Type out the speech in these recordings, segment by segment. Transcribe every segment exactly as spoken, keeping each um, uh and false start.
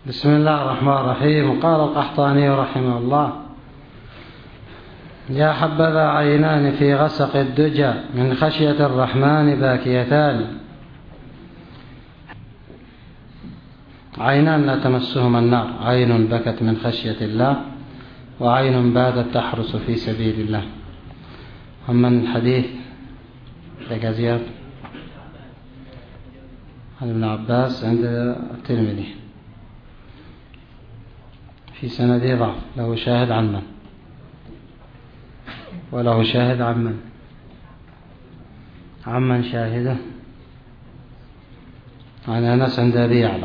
بسم الله الرحمن الرحيم. قال القحطاني رحمه الله: يا حبذا عينان في غسق الدجى من خشية الرحمن باكيتان. عينان لا تمسهما النار، عين بكت من خشية الله، وعين باتت تحرس في سبيل الله. ومن الحديث يا زياد عن ابن عباس عند الترمذي في سند ضعف، له شاهد عن من؟ وله شاهد عن من؟ عمن شاهده عن أنس عند أبي يعلى،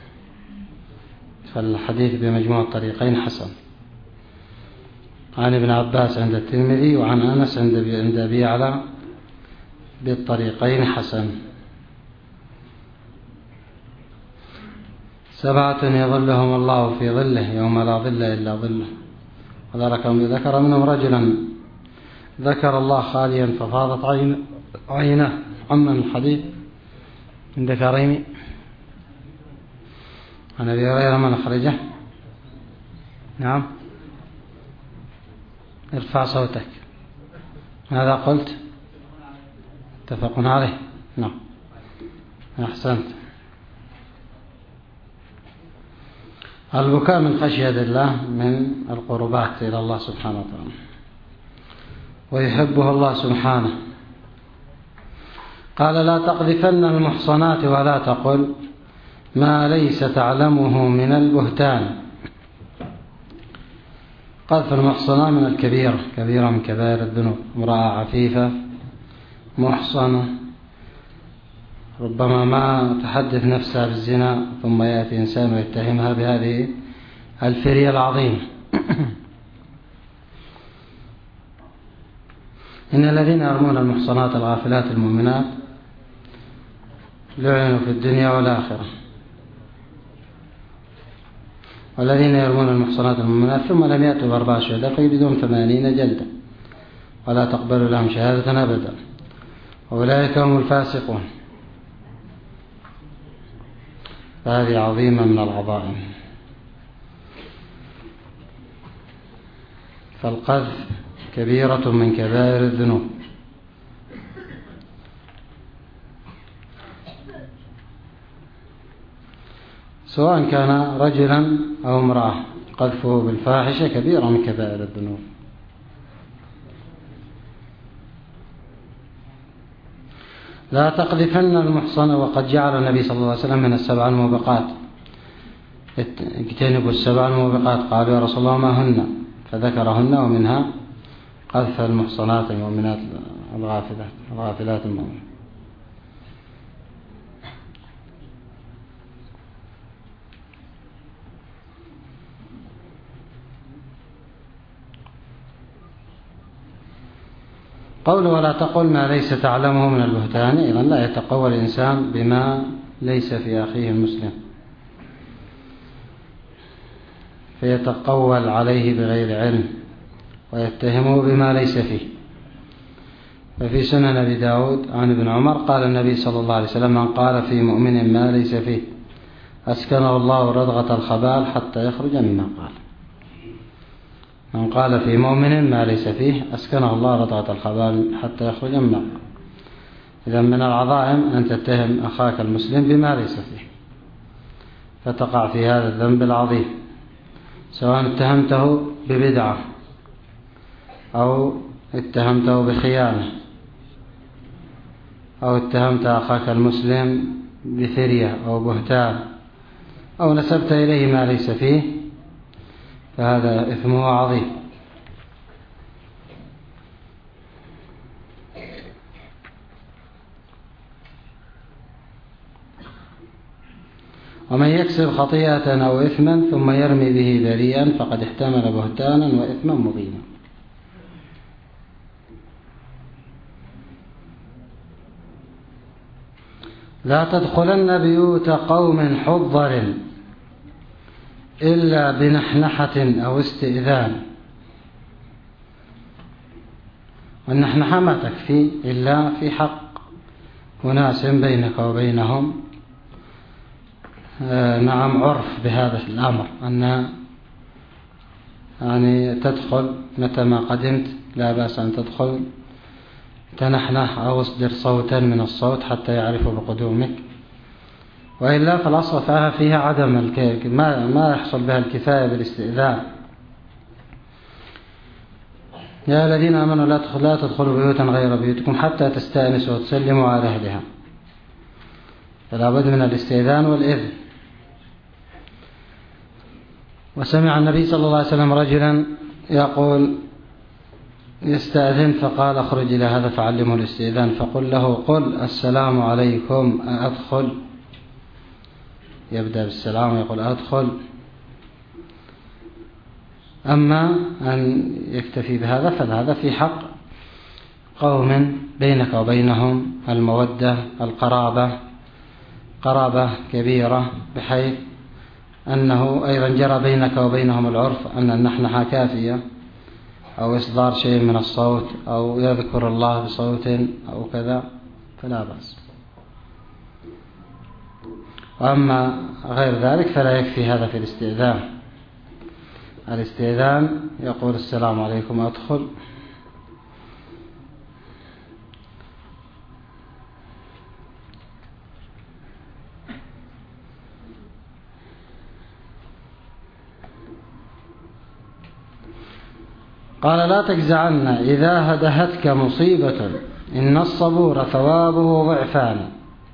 فالحديث بمجموع الطريقين حسن. عن ابن عباس عند الترمذي، وعن أنس عند أبي يعلى بالطريقين حسن. سبعة يظلهم الله في ظله يوم لا ظل إلا ظله. وذكر منهم رجلا ذكر الله خاليا ففاضت عين عينه. عمن الحديث عند كريم عن أبي هريرة من أخرجه؟ نعم، ارفع صوتك. ماذا قلت؟ اتفق عليه. نعم، أحسنت. البكاء من خشية الله من القربات إلى الله سبحانه وتعالى، ويحبه الله سبحانه. قال: لا تقذفن المحصنات ولا تقل ما ليس تعلمه من البهتان. قذف المحصنات من الكبيرة، كبيرة من كبائر الذنوب. امرأة عفيفة محصنة ربما ما تحدث نفسها بالزنا، ثم يأتي إنسان ويتهمها بهذه الفرية العظيمة. إن الذين يرمون المحصنات الغافلات المؤمنات لعنوا في الدنيا والآخرة. والذين يرمون المحصنات المؤمنات ثم لم يأتوا بأربع شهداء فيجلدون ثمانين جلدة ولا تقبل لهم شهادة أبدا، وأولئك هم الفاسقون. فهذه عظيمة من العظائم. فالقذف كبيرة من كبائر الذنوب. سواء كان رجلا أو امرأة، قذفه بالفاحشة كبيرة من كبائر الذنوب. لا تقذفن المحصن. وقد جعل النبي صلى الله عليه وسلم من السبع الموبقات، اجتنبوا السبع الموبقات. قالوا: يا رسول الله ما هن؟ فذكرهن، ومنها قذف المحصنات المؤمنات الغافلات الغافلات المؤمنات. قوله: ولا تقل ما ليس تعلمه من البهتان. إذن لا يتقوى الإنسان بما ليس في أخيه المسلم، فيتقول عليه بغير علم ويتهمه بما ليس فيه. ففي سنن أبي داود عن ابن عمر قال النبي صلى الله عليه وسلم: من قال في مؤمن ما ليس فيه أسكنه الله ردغة الخبال حتى يخرج مما قال. من قال في مؤمن ما ليس فيه أسكنه الله ردغة الخبال حتى يخرج مما قال. إذا من العظائم أن تتهم أخاك المسلم بما ليس فيه، فتقع في هذا الذنب العظيم، سواء اتهمته ببدعة أو اتهمته بخيانة أو اتهمت أخاك المسلم بفرية أو بهتان أو نسبت إليه ما ليس فيه، فهذا إثمه عظيم. ومن يكسب خطيئة أو إثما ثم يرمي به بريئا فقد احتمل بهتانا وإثما مبينا. لا تدخلن بيوت قوم حضر إلا بنحنحة أو استئذان. والنحنحة ما تكفي إلا في حق أناس بينك وبينهم، نعم عرف بهذا الأمر، أن يعني تدخل متى ما قدمت لا بأس أن تدخل تنحنح أو اصدر صوتا من الصوت حتى يعرفوا بقدومك، وإلا فالأصل فيها عدم الك... ما ما يحصل بها الكفاية بالاستئذان. يا الذين آمنوا لا تدخلوا لا تدخلوا بيوتا غير بيوتكم حتى تستأنسوا وتسلموا على أهلها، فلا بد من الاستئذان والإذن. وسمع النبي صلى الله عليه وسلم رجلا يقول يستأذن، فقال اخرج إلى هذا فعلمه الاستئذان، فقل له قل السلام عليكم أدخل، يبدأ بالسلام ويقول أدخل. أما أن يكتفي بهذا فهذا في حق قوم بينك وبينهم المودة القرابة، قرابة كبيرة، بحيث أنه أيضا جرى بينك وبينهم العرف أن النحنحة كافية، أو إصدار شيء من الصوت، أو يذكر الله بصوت أو كذا، فلا بأس. وأما غير ذلك فلا يكفي هذا في الاستئذان. الاستئذان يقول السلام عليكم أدخل. قال لا تجزعن إذا هدهتك مصيبة إن الصبور ثوابه ضعفان،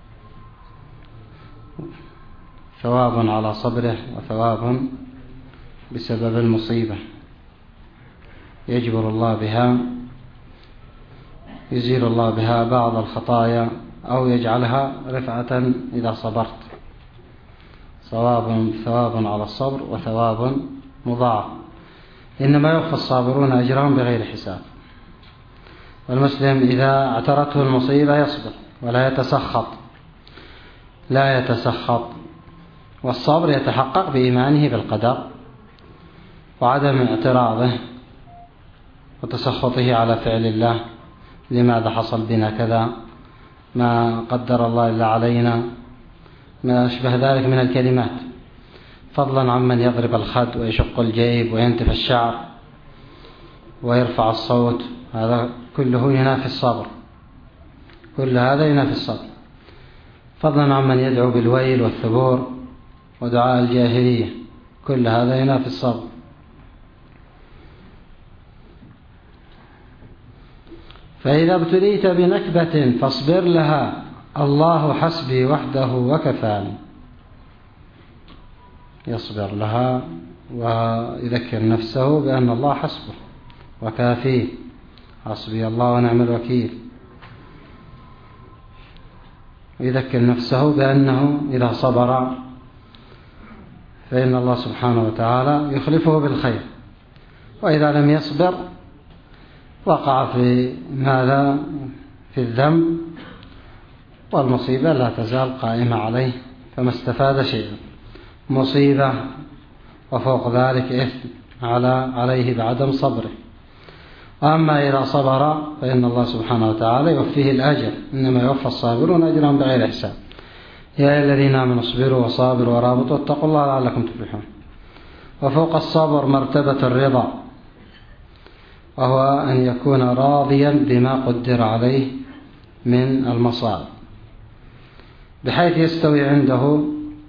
ثواب على صبره وثواب بسبب المصيبة يجبر الله بها، يزيل الله بها بعض الخطايا أو يجعلها رفعة إذا صبرت. ثواب ثواب على الصبر وثواب مضاعف، إنما يوفى الصابرون أجرهم بغير حساب. والمسلم إذا اعترته المصيبة يصبر ولا يتسخط، لا يتسخط. والصبر يتحقق بإيمانه بالقدر وعدم اعتراضه وتسخطه على فعل الله، لماذا حصل بنا كذا، ما قدر الله إلا علينا، ما أشبه ذلك من الكلمات، فضلا عمن يضرب الخد ويشق الجيب وينتف الشعر ويرفع الصوت، هذا كله ينافي الصبر، كل هذا ينافي الصبر، فضلا عمن يدعو بالويل والثبور ودعاء الجاهلية، كل هذا ينافي الصبر. فإذا ابتليت بنكبة فاصبر لها، الله حسبي وحده وكفاني. يصبر لها ويذكر نفسه بأن الله حسبه وكافيه، حسبي الله ونعم الوكيل. ويذكر نفسه بأنه إذا صبر فإن الله سبحانه وتعالى يخلفه بالخير، وإذا لم يصبر وقع في ماذا في الذنب، والمصيبة لا تزال قائمة عليه، فما استفاد شيئا، مصيبة وفوق ذلك إثم على عليه بعدم صبره. أما إذا صبر فإن الله سبحانه وتعالى يوفيه الأجر، إنما يوفى الصابرون أجرهم بغير حساب. يا الذين آمنوا اصبروا وصابروا ورابطوا واتقوا الله لعلكم تفلحون. وفوق الصبر مرتبة الرضا، وهو أن يكون راضيا بما قدر عليه من المصائب، بحيث يستوي عنده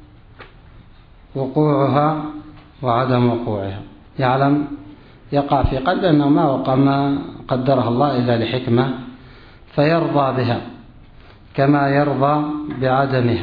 وقوعها وعدم وقوعها، يعلم يقع في قلبه أنه ما وقع ما قدرها الله إلا لحكمة، فيرضى بها كما يرضى بعدمها،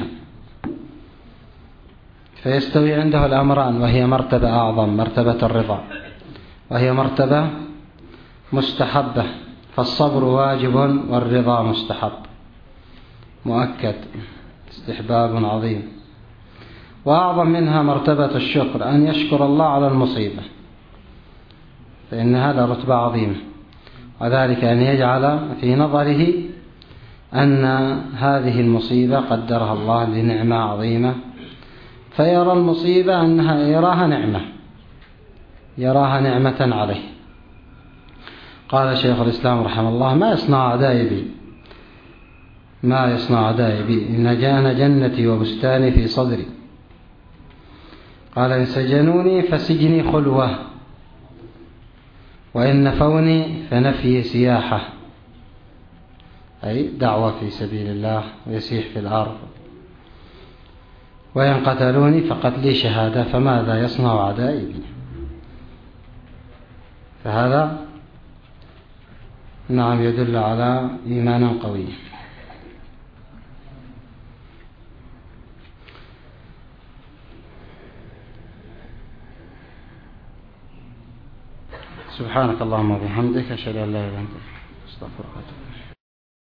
فيستوي عنده الأمران، وهي مرتبة أعظم، مرتبة الرضا، وهي مرتبة مستحبة، فالصبر واجب والرضا مستحب مؤكد، استحباب عظيم. وأعظم منها مرتبة الشكر، أن يشكر الله على المصيبة، فإن هذا رتبة عظيمة، وذلك أن يجعل في نظره أن هذه المصيبة قدرها الله لنعمة عظيمة، فيرى المصيبة أنها يراها نعمة، يراها نعمة عليه. قال شيخ الإسلام رحمه الله: ما يصنع أعدائي بي، ما يصنع أعدائي بي، إن جان جنتي وبستاني في صدري، قال إن سجنوني فسجني خلوة، وإن نفوني فنفي سياحة، أي دعوة في سبيل الله ويسيح في الأرض. وإن قتلوني فقتلي شهادة، فماذا يصنع أعدائي بي؟ فهذا نعم يدل على إيمانا قوي. سبحانك اللهم وبحمدك، أشهد أن لا إله إلا أنت، أستغفرك.